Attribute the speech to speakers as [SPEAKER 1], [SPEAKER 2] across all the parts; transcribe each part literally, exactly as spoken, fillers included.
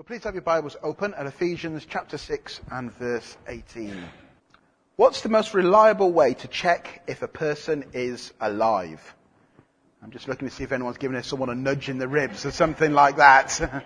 [SPEAKER 1] Well, please have your Bibles open at Ephesians chapter six and verse eighteen. What's the most reliable way to check if a person is alive? I'm just looking to see if anyone's given someone a nudge in the ribs or something like that.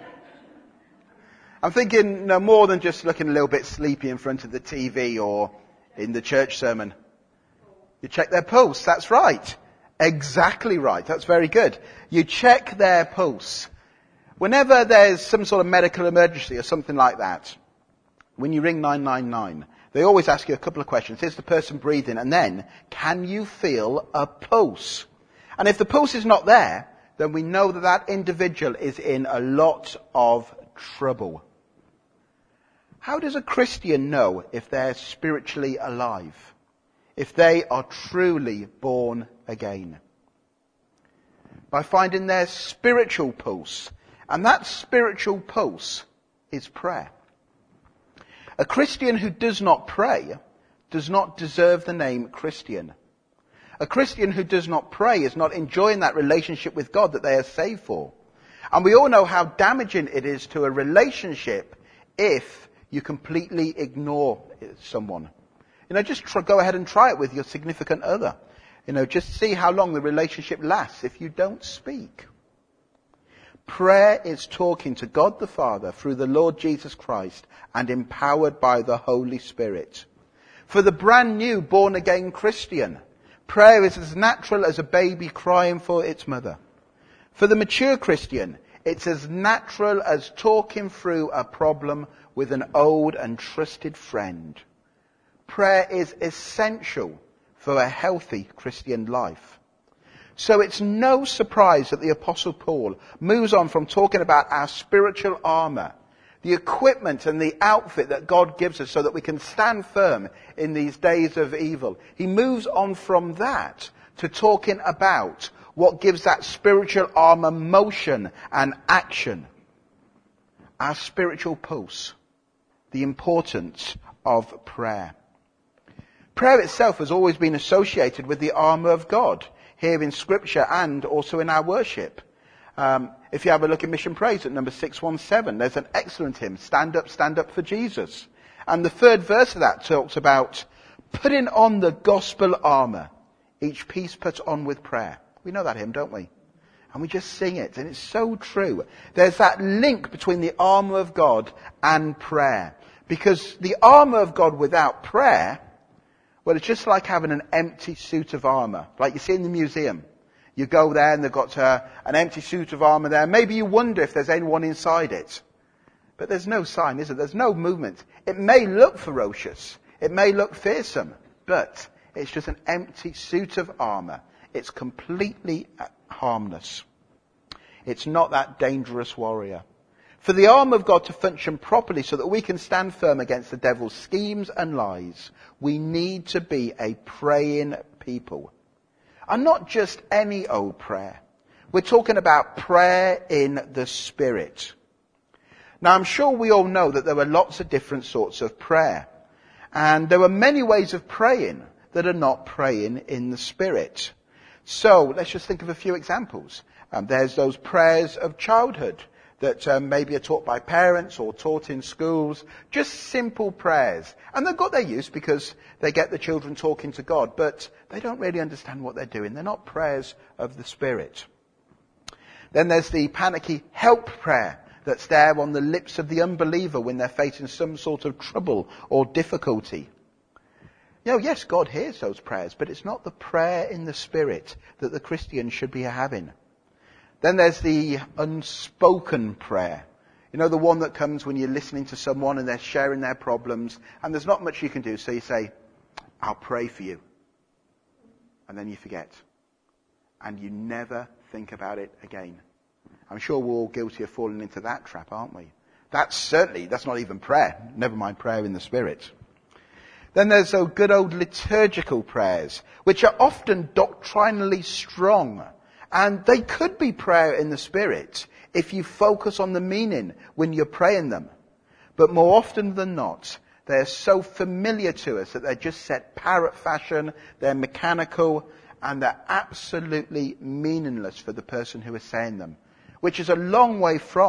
[SPEAKER 1] I'm thinking no more than just looking a little bit sleepy in front of the T V or in the church sermon. You check their pulse, that's right. Exactly right, that's very good. You check their pulse. Whenever there's some sort of medical emergency or something like that, when you ring nine nine nine, they always ask you a couple of questions. Is the person breathing? And then, can you feel a pulse? And if the pulse is not there, then we know that that individual is in a lot of trouble. How does a Christian know if they're spiritually alive? If they are truly born again? By finding their spiritual pulse. And that spiritual pulse is prayer. A Christian who does not pray does not deserve the name Christian. A Christian who does not pray is not enjoying that relationship with God that they are saved for. And we all know how damaging it is to a relationship if you completely ignore someone. You know, just try, go ahead and try it with your significant other. You know, just see how long the relationship lasts if you don't speak. Prayer is talking to God the Father through the Lord Jesus Christ and empowered by the Holy Spirit. For the brand new born again Christian, prayer is as natural as a baby crying for its mother. For the mature Christian, it's as natural as talking through a problem with an old and trusted friend. Prayer is essential for a healthy Christian life. So it's no surprise that the Apostle Paul moves on from talking about our spiritual armour, the equipment and the outfit that God gives us so that we can stand firm in these days of evil. He moves on from that to talking about what gives that spiritual armour motion and action. Our spiritual pulse, the importance of prayer. Prayer itself has always been associated with the armour of God. Here in Scripture and also in our worship. Um, if you have a look at Mission Praise at number six one seven, there's an excellent hymn, Stand Up, Stand Up for Jesus. And the third verse of that talks about putting on the gospel armour, each piece put on with prayer. We know that hymn, don't we? And we just sing it, and it's so true. There's that link between the armour of God and prayer. Because the armour of God without prayer, well, it's just like having an empty suit of armour, like you see in the museum. You go there and they've got uh, an empty suit of armour there. Maybe you wonder if there's anyone inside it. But there's no sign, is there? There's no movement. It may look ferocious. It may look fearsome. But it's just an empty suit of armour. It's completely harmless. It's not that dangerous warrior. For the arm of God to function properly so that we can stand firm against the devil's schemes and lies, we need to be a praying people. And not just any old prayer. We're talking about prayer in the Spirit. Now, I'm sure we all know that there are lots of different sorts of prayer. And there are many ways of praying that are not praying in the Spirit. So, let's just think of a few examples. Um, there's those prayers of childhood that um, maybe are taught by parents or taught in schools. Just simple prayers. And they've got their use because they get the children talking to God, but they don't really understand what they're doing. They're not prayers of the Spirit. Then there's the panicky help prayer that's there on the lips of the unbeliever when they're facing some sort of trouble or difficulty. You know, yes, God hears those prayers, but it's not the prayer in the Spirit that the Christian should be having. Then there's the unspoken prayer. You know, the one that comes when you're listening to someone and they're sharing their problems and there's not much you can do. So you say, I'll pray for you. And then you forget. And you never think about it again. I'm sure we're all guilty of falling into that trap, aren't we? That's certainly, that's not even prayer. Never mind prayer in the Spirit. Then there's those good old liturgical prayers, which are often doctrinally strong. And they could be prayer in the Spirit if you focus on the meaning when you're praying them. But more often than not, they're so familiar to us that they're just set parrot fashion, they're mechanical, and they're absolutely meaningless for the person who is saying them. Which is a long way from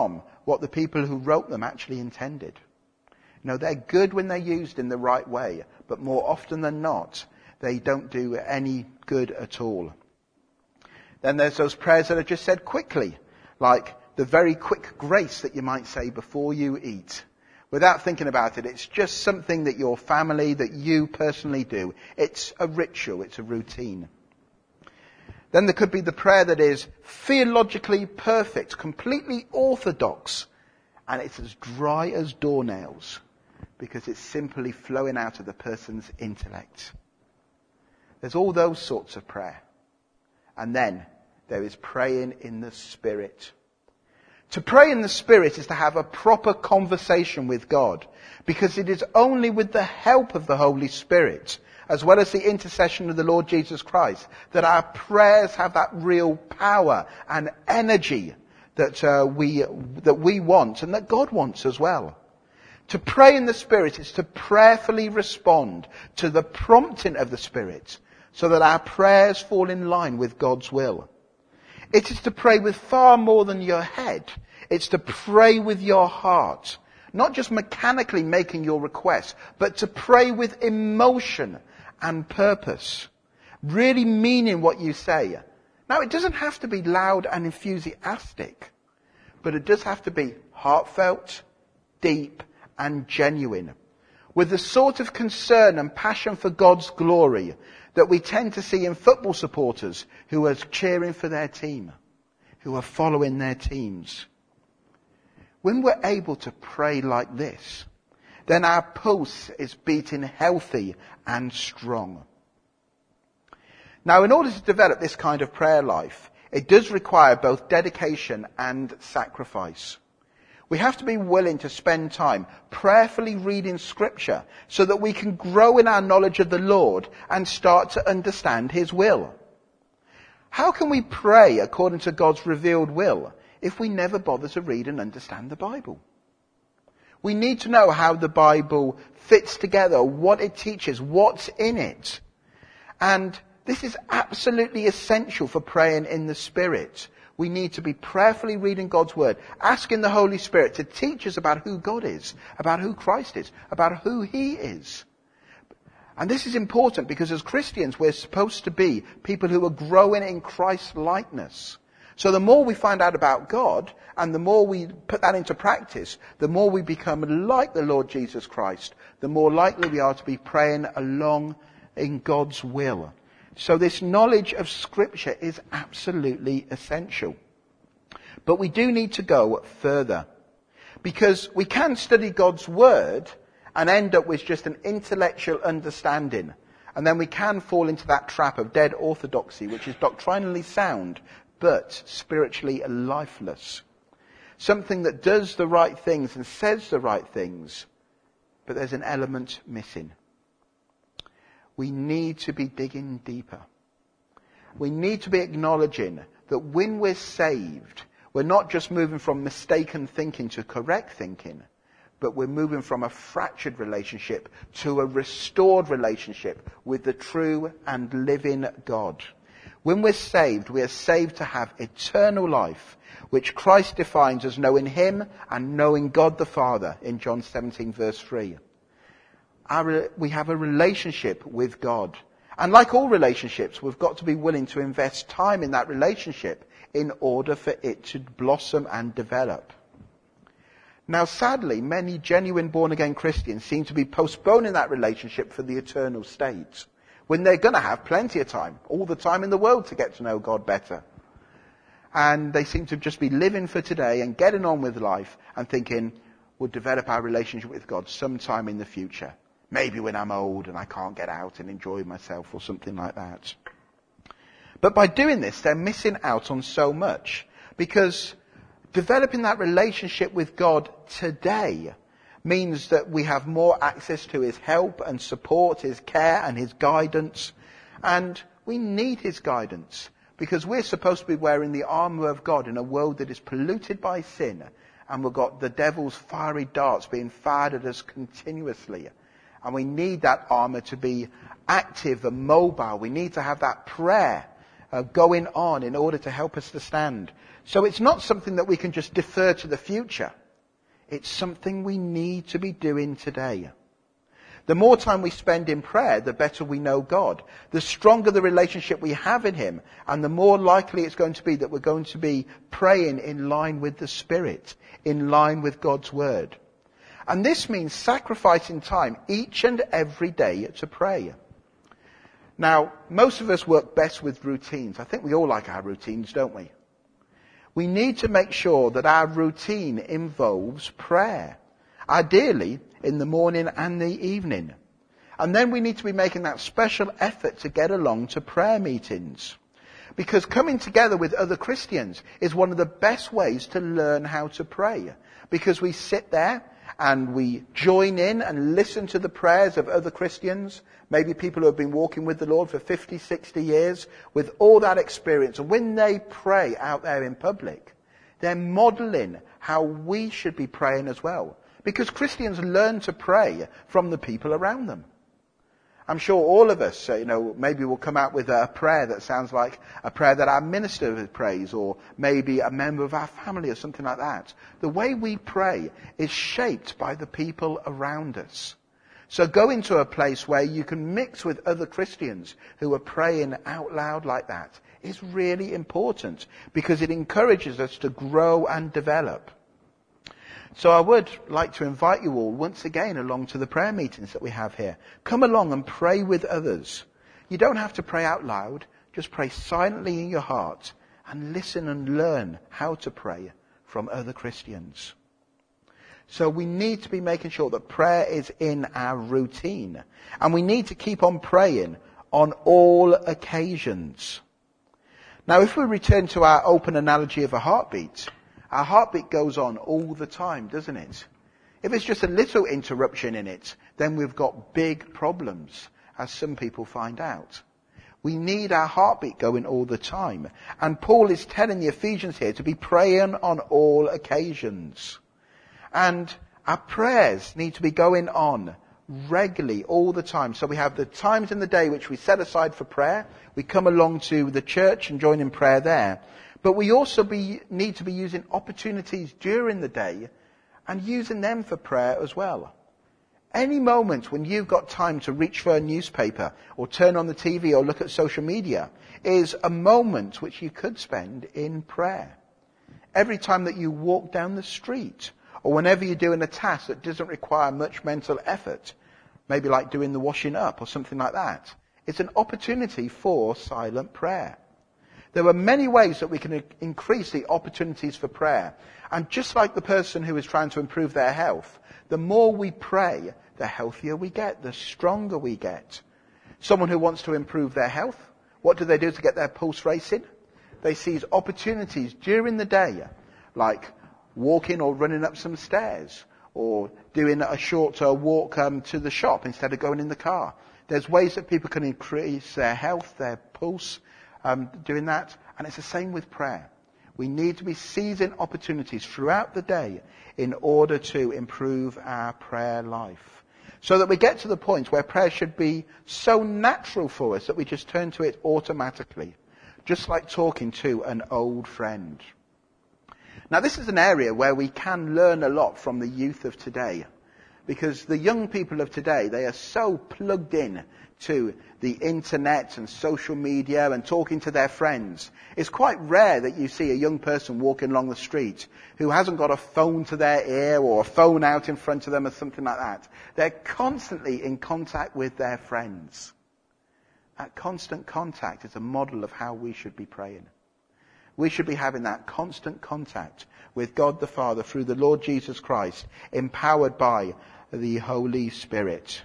[SPEAKER 1] what the people who wrote them actually intended. You know, they're good when they're used in the right way, but more often than not, they don't do any good at all. Then there's those prayers that are just said quickly, like the very quick grace that you might say before you eat. Without thinking about it, it's just something that your family, that you personally do. It's a ritual, it's a routine. Then there could be the prayer that is theologically perfect, completely orthodox, and it's as dry as doornails, because it's simply flowing out of the person's intellect. There's all those sorts of prayer. And then there is praying in the Spirit. To pray in the Spirit is to have a proper conversation with God, because it is only with the help of the Holy Spirit, as well as the intercession of the Lord Jesus Christ, that our prayers have that real power and energy that uh, we that we want and that God wants as well. To pray in the Spirit is to prayerfully respond to the prompting of the Spirit, so that our prayers fall in line with God's will. It is to pray with far more than your head. It's to pray with your heart. Not just mechanically making your request, but to pray with emotion and purpose. Really meaning what you say. Now, it doesn't have to be loud and enthusiastic, but it does have to be heartfelt, deep, and genuine, with the sort of concern and passion for God's glory that we tend to see in football supporters who are cheering for their team, who are following their teams. When we're able to pray like this, then our pulse is beating healthy and strong. Now, in order to develop this kind of prayer life, it does require both dedication and sacrifice. We have to be willing to spend time prayerfully reading Scripture so that we can grow in our knowledge of the Lord and start to understand His will. How can we pray according to God's revealed will if we never bother to read and understand the Bible? We need to know how the Bible fits together, what it teaches, what's in it. And this is absolutely essential for praying in the Spirit. We need to be prayerfully reading God's Word, asking the Holy Spirit to teach us about who God is, about who Christ is, about who He is. And this is important because as Christians, we're supposed to be people who are growing in Christ's likeness. So the more we find out about God, and the more we put that into practice, the more we become like the Lord Jesus Christ, the more likely we are to be praying along in God's will. So this knowledge of Scripture is absolutely essential. But we do need to go further. Because we can study God's Word and end up with just an intellectual understanding. And then we can fall into that trap of dead orthodoxy, which is doctrinally sound, but spiritually lifeless. Something that does the right things and says the right things, but there's an element missing. We need to be digging deeper. We need to be acknowledging that when we're saved, we're not just moving from mistaken thinking to correct thinking, but we're moving from a fractured relationship to a restored relationship with the true and living God. When we're saved, we are saved to have eternal life, which Christ defines as knowing Him and knowing God the Father in John seventeen verse three. Our, we have a relationship with God. And like all relationships, we've got to be willing to invest time in that relationship in order for it to blossom and develop. Now, sadly, many genuine born-again Christians seem to be postponing that relationship for the eternal state, when they're going to have plenty of time, all the time in the world to get to know God better. And they seem to just be living for today and getting on with life and thinking, we'll develop our relationship with God sometime in the future. Maybe when I'm old and I can't get out and enjoy myself or something like that. But by doing this, they're missing out on so much. Because developing that relationship with God today means that we have more access to His help and support, His care and His guidance. And we need His guidance because we're supposed to be wearing the armour of God in a world that is polluted by sin. And we've got the devil's fiery darts being fired at us continuously. And we need that armour to be active and mobile. We need to have that prayer uh, going on in order to help us to stand. So it's not something that we can just defer to the future. It's something we need to be doing today. The more time we spend in prayer, the better we know God. The stronger the relationship we have in Him, and the more likely it's going to be that we're going to be praying in line with the Spirit, in line with God's Word. And this means sacrificing time each and every day to pray. Now, most of us work best with routines. I think we all like our routines, don't we? We need to make sure that our routine involves prayer. Ideally, in the morning and the evening. And then we need to be making that special effort to get along to prayer meetings. Because coming together with other Christians is one of the best ways to learn how to pray. Because we sit there and we join in and listen to the prayers of other Christians. Maybe people who have been walking with the Lord for fifty, sixty years with all that experience. And when they pray out there in public, they're modeling how we should be praying as well. Because Christians learn to pray from the people around them. I'm sure all of us, you know, maybe we'll come out with a prayer that sounds like a prayer that our minister prays, or maybe a member of our family or something like that. The way we pray is shaped by the people around us. So go into a place where you can mix with other Christians who are praying out loud like that is really important, because it encourages us to grow and develop. So I would like to invite you all once again along to the prayer meetings that we have here. Come along and pray with others. You don't have to pray out loud. Just pray silently in your heart and listen and learn how to pray from other Christians. So we need to be making sure that prayer is in our routine. And we need to keep on praying on all occasions. Now, if we return to our open analogy of a heartbeat, our heartbeat goes on all the time, doesn't it? If it's just a little interruption in it, then we've got big problems, as some people find out. We need our heartbeat going all the time. And Paul is telling the Ephesians here to be praying on all occasions. And our prayers need to be going on regularly all the time. So we have the times in the day which we set aside for prayer. We come along to the church and join in prayer there. But we also be, need to be using opportunities during the day and using them for prayer as well. Any moment when you've got time to reach for a newspaper or turn on the T V or look at social media is a moment which you could spend in prayer. Every time that you walk down the street, or whenever you're doing a task that doesn't require much mental effort, maybe like doing the washing up or something like that, it's an opportunity for silent prayer. There are many ways that we can increase the opportunities for prayer. And just like the person who is trying to improve their health, the more we pray, the healthier we get, the stronger we get. Someone who wants to improve their health, what do they do to get their pulse racing? They seize opportunities during the day, like walking or running up some stairs, or doing a short uh, walk um, to the shop instead of going in the car. There's ways that people can increase their health, their pulse, Um, doing that. And it's the same with prayer. We need to be seizing opportunities throughout the day in order to improve our prayer life. So that we get to the point where prayer should be so natural for us that we just turn to it automatically. Just like talking to an old friend. Now this is an area where we can learn a lot from the youth of today. Because the young people of today, they are so plugged in to the internet and social media and talking to their friends. It's quite rare that you see a young person walking along the street who hasn't got a phone to their ear or a phone out in front of them or something like that. They're constantly in contact with their friends. That constant contact is a model of how we should be praying. We should be having that constant contact with God the Father through the Lord Jesus Christ, empowered by the Holy Spirit.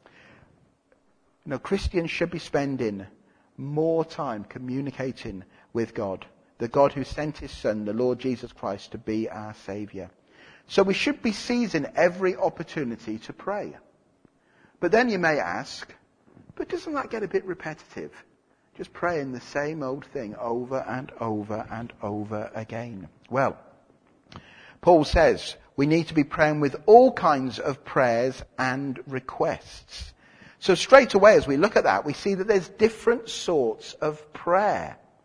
[SPEAKER 1] You know, Christians should be spending more time communicating with God, the God who sent his Son, the Lord Jesus Christ, to be our Saviour. So we should be seizing every opportunity to pray. But then you may ask, but doesn't that get a bit repetitive? Just praying the same old thing over and over and over again. Well, Paul says we need to be praying with all kinds of prayers and requests. So straight away as we look at that, we see that there's different sorts of prayer.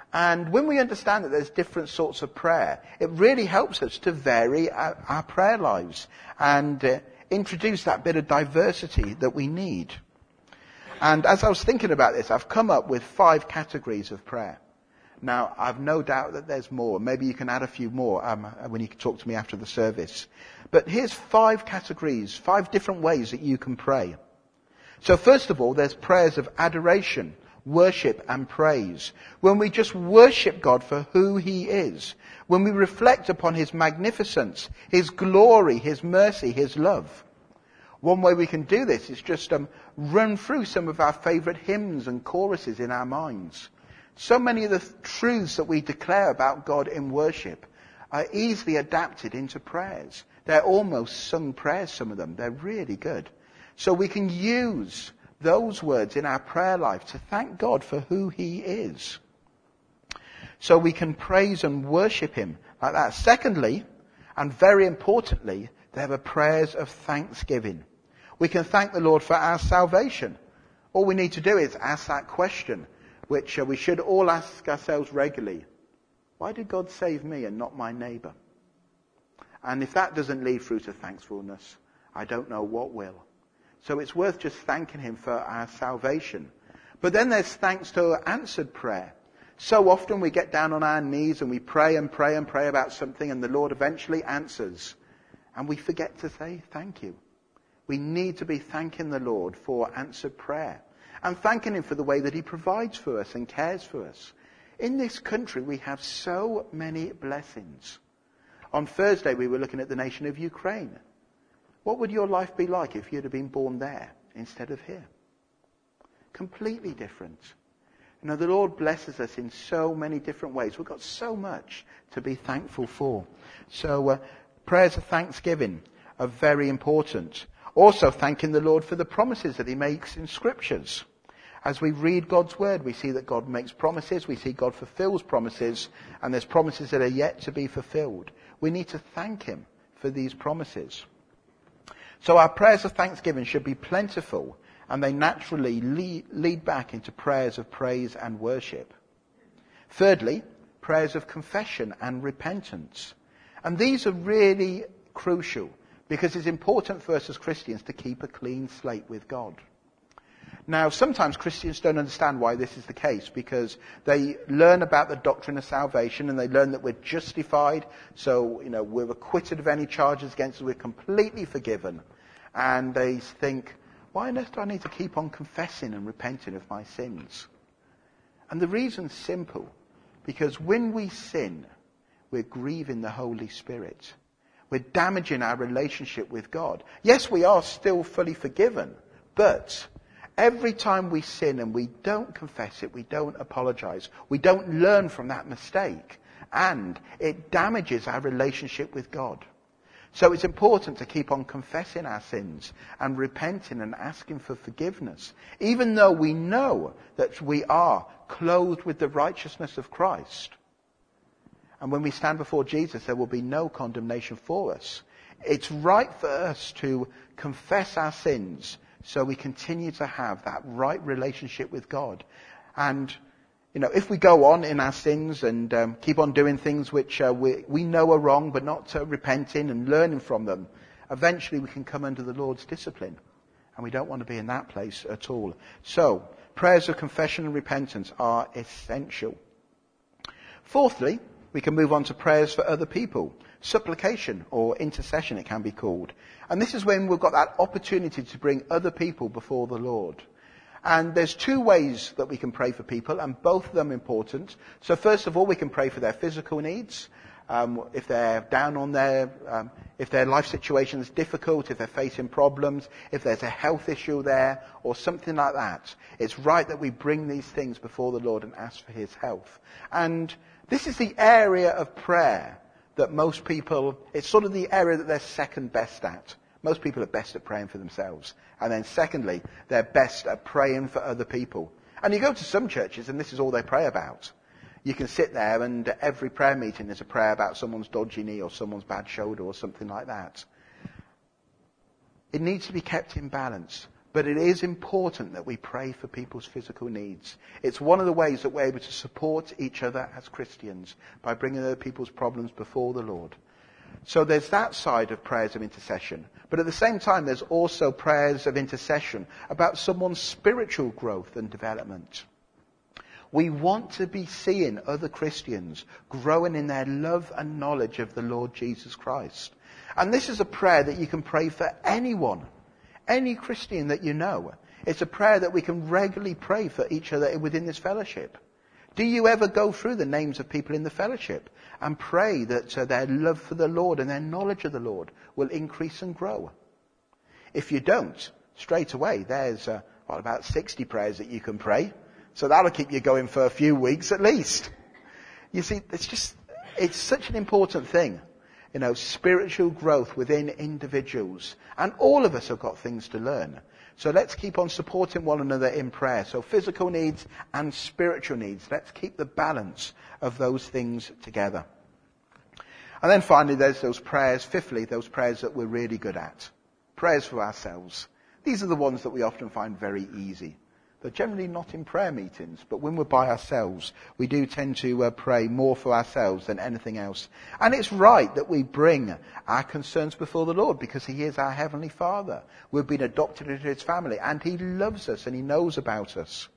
[SPEAKER 1] And when we understand that there's different sorts of prayer, it really helps us to vary our, our prayer lives and uh, introduce that bit of diversity that we need. And as I was thinking about this, I've come up with five categories of prayer. Now, I've no doubt that there's more. Maybe you can add a few more um, when you talk to me after the service. But here's five categories, five different ways that you can pray. So first of all, there's prayers of adoration, worship and praise. When we just worship God for who he is. When we reflect upon his magnificence, his glory, his mercy, his love. One way we can do this is just um, run through some of our favourite hymns and choruses in our minds. So many of the th- truths that we declare about God in worship are easily adapted into prayers. They're almost sung prayers, some of them. They're really good. So we can use those words in our prayer life to thank God for who he is. So we can praise and worship him like that. Secondly, and very importantly, there are prayers of thanksgiving. We can thank the Lord for our salvation. All we need to do is ask that question, which uh, we should all ask ourselves regularly. Why did God save me and not my neighbour? And if that doesn't lead through to thankfulness, I don't know what will. So it's worth just thanking him for our salvation. But then there's thanks to answered prayer. So often we get down on our knees and we pray and pray and pray about something and the Lord eventually answers. And we forget to say thank you. We need to be thanking the Lord for answered prayer. And thanking him for the way that he provides for us and cares for us. In this country we have so many blessings. On Thursday we were looking at the nation of Ukraine. What would your life be like if you'd have been born there instead of here? Completely different. You know, the Lord blesses us in so many different ways. We've got so much to be thankful for. So uh, prayers of thanksgiving are very important. Also thanking the Lord for the promises that he makes in scriptures. As we read God's word, we see that God makes promises, we see God fulfills promises, and there's promises that are yet to be fulfilled. We need to thank him for these promises. So our prayers of thanksgiving should be plentiful, and they naturally lead, lead back into prayers of praise and worship. Thirdly, prayers of confession and repentance. And these are really crucial, because it's important for us as Christians to keep a clean slate with God. Now, sometimes Christians don't understand why this is the case, because they learn about the doctrine of salvation and they learn that we're justified, so, you know, we're acquitted of any charges against us, we're completely forgiven. And they think, why on earth do I need to keep on confessing and repenting of my sins? And the reason's simple, because when we sin, we're grieving the Holy Spirit. We're damaging our relationship with God. Yes, we are still fully forgiven, but every time we sin and we don't confess it, we don't apologize, we don't learn from that mistake, and it damages our relationship with God. So it's important to keep on confessing our sins and repenting and asking for forgiveness, even though we know that we are clothed with the righteousness of Christ. And when we stand before Jesus, there will be no condemnation for us. It's right for us to confess our sins so we continue to have that right relationship with God. And, you know, if we go on in our sins and um, keep on doing things which uh, we, we know are wrong, but not uh, repenting and learning from them, eventually we can come under the Lord's discipline. And we don't want to be in that place at all. So, prayers of confession and repentance are essential. Fourthly, we can move on to prayers for other people. Supplication or intercession, it can be called. And this is when we've got that opportunity to bring other people before the Lord. And there's two ways that we can pray for people, and both of them important. So first of all, we can pray for their physical needs. Um, if they're down on their, um, if their life situation is difficult, if they're facing problems, if there's a health issue there, or something like that. It's right that we bring these things before the Lord and ask for his health. And this is the area of prayer that most people, it's sort of the area that they're second best at. Most people are best at praying for themselves. And then secondly, they're best at praying for other people. And you go to some churches and this is all they pray about. You can sit there and every prayer meeting is a prayer about someone's dodgy knee or someone's bad shoulder or something like that. It needs to be kept in balance. But it is important that we pray for people's physical needs. It's one of the ways that we're able to support each other as Christians, by bringing other people's problems before the Lord. So there's that side of prayers of intercession. But at the same time, there's also prayers of intercession about someone's spiritual growth and development. We want to be seeing other Christians growing in their love and knowledge of the Lord Jesus Christ. And this is a prayer that you can pray for anyone, any Christian that you know. It's a prayer that we can regularly pray for each other within this fellowship. Do you ever go through the names of people in the fellowship and pray that uh, their love for the Lord and their knowledge of the Lord will increase and grow? If you don't, straight away, there's uh, well, about sixty prayers that you can pray. So that'll keep you going for a few weeks at least. You see, it's just, it's such an important thing. You know, spiritual growth within individuals. And all of us have got things to learn. So let's keep on supporting one another in prayer. So physical needs and spiritual needs. Let's keep the balance of those things together. And then finally, there's those prayers. Fifthly, those prayers that we're really good at. Prayers for ourselves. These are the ones that we often find very easy. They're generally not in prayer meetings, but when we're by ourselves, we do tend to uh, pray more for ourselves than anything else. And it's right that we bring our concerns before the Lord, because he is our Heavenly Father. We've been adopted into his family, and he loves us and he knows about us.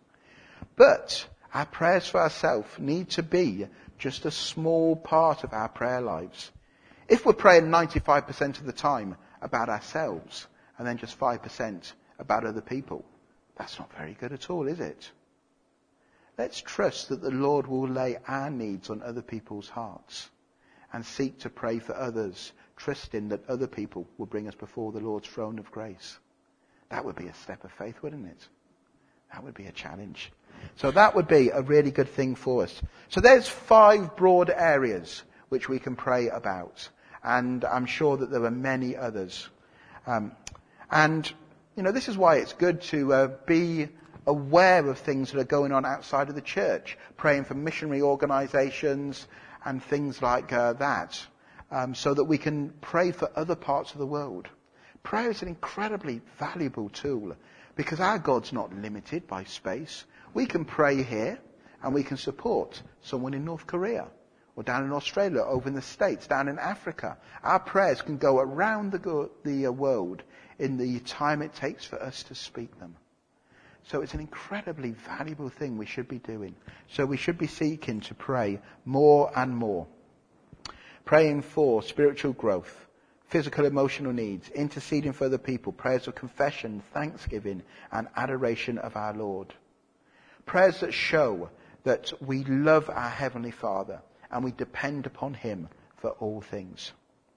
[SPEAKER 1] But our prayers for ourselves need to be just a small part of our prayer lives. If we're praying ninety-five percent of the time about ourselves, and then just five percent about other people, that's not very good at all, is it? Let's trust that the Lord will lay our needs on other people's hearts and seek to pray for others, trusting that other people will bring us before the Lord's throne of grace. That would be a step of faith, wouldn't it? That would be a challenge. So that would be a really good thing for us. So there's five broad areas which we can pray about. And I'm sure that there are many others. Um, and You know, this is why it's good to uh, be aware of things that are going on outside of the church, praying for missionary organizations and things like uh, that, um, so that we can pray for other parts of the world. Prayer is an incredibly valuable tool, because our God's not limited by space. We can pray here, and we can support someone in North Korea, or down in Australia, over in the States, down in Africa. Our prayers can go around the, go- the uh, world in the time it takes for us to speak them. So it's an incredibly valuable thing we should be doing. So we should be seeking to pray more and more. Praying for spiritual growth, physical, emotional needs, interceding for other people, prayers of confession, thanksgiving, and adoration of our Lord. Prayers that show that we love our Heavenly Father and we depend upon him for all things.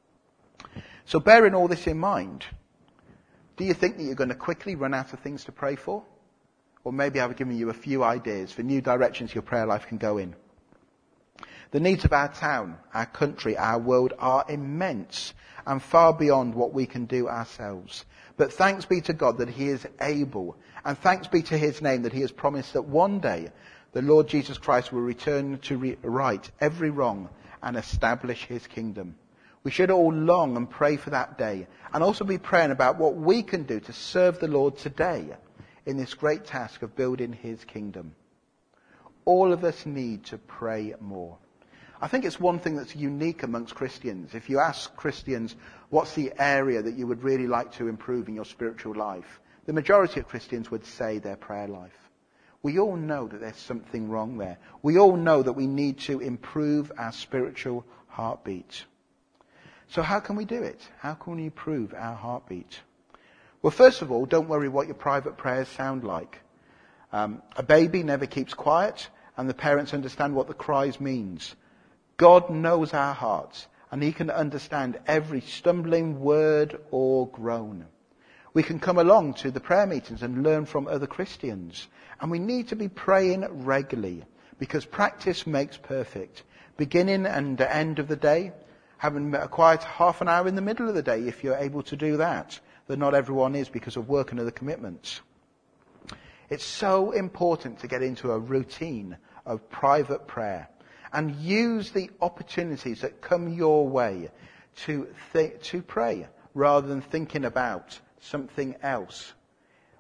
[SPEAKER 1] So bearing all this in mind, do you think that you're going to quickly run out of things to pray for? Or maybe I've given you a few ideas for new directions your prayer life can go in. The needs of our town, our country, our world are immense and far beyond what we can do ourselves. But thanks be to God that he is able, and thanks be to his name that he has promised that one day the Lord Jesus Christ will return to re- right every wrong and establish his kingdom. We should all long and pray for that day, and also be praying about what we can do to serve the Lord today in this great task of building his kingdom. All of us need to pray more. I think it's one thing that's unique amongst Christians. If you ask Christians, what's the area that you would really like to improve in your spiritual life? The majority of Christians would say their prayer life. We all know that there's something wrong there. We all know that we need to improve our spiritual heartbeat. So how can we do it? How can we improve our heartbeat? Well, first of all, don't worry what your private prayers sound like. Um, a baby never keeps quiet, and the parents understand what the cries means. God knows our hearts, and he can understand every stumbling word or groan. We can come along to the prayer meetings and learn from other Christians. And we need to be praying regularly, because practice makes perfect. Beginning and the end of the day, having a quiet half an hour in the middle of the day if you're able to do that. That not everyone is because of work and other commitments. It's so important to get into a routine of private prayer and use the opportunities that come your way to th- to pray rather than thinking about something else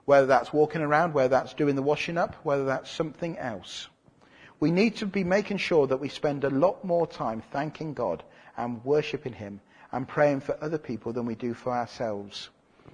[SPEAKER 1] Whether that's walking around, whether that's doing the washing up, whether that's something else. We need to be making sure that we spend a lot more time thanking God and worshipping him and praying for other people than we do for ourselves.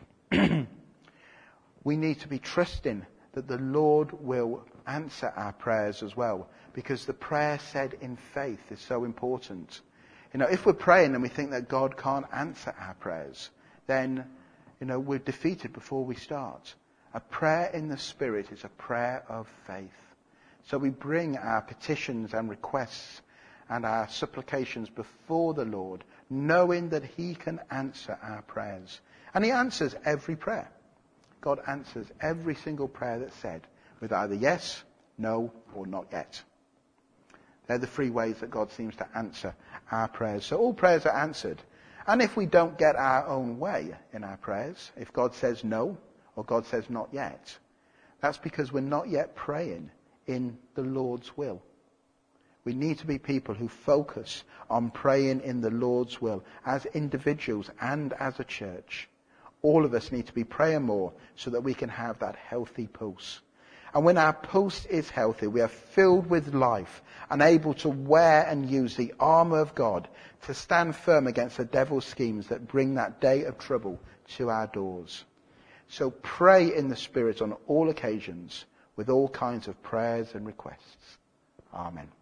[SPEAKER 1] We need to be trusting that the Lord will answer our prayers as well, because the prayer said in faith is so important. You know, if we're praying and we think that God can't answer our prayers, then, you know, we're defeated before we start. A prayer in the Spirit is a prayer of faith. So we bring our petitions and requests and our supplications before the Lord, knowing that he can answer our prayers. And he answers every prayer. God answers every single prayer that's said with either yes, no, or not yet. They're the three ways that God seems to answer our prayers. So all prayers are answered. And if we don't get our own way in our prayers, if God says no, or God says not yet, that's because we're not yet praying in the Lord's will. We need to be people who focus on praying in the Lord's will as individuals and as a church. All of us need to be praying more so that we can have that healthy pulse. And when our pulse is healthy, we are filled with life and able to wear and use the armour of God to stand firm against the devil's schemes that bring that day of trouble to our doors. So pray in the Spirit on all occasions with all kinds of prayers and requests. Amen.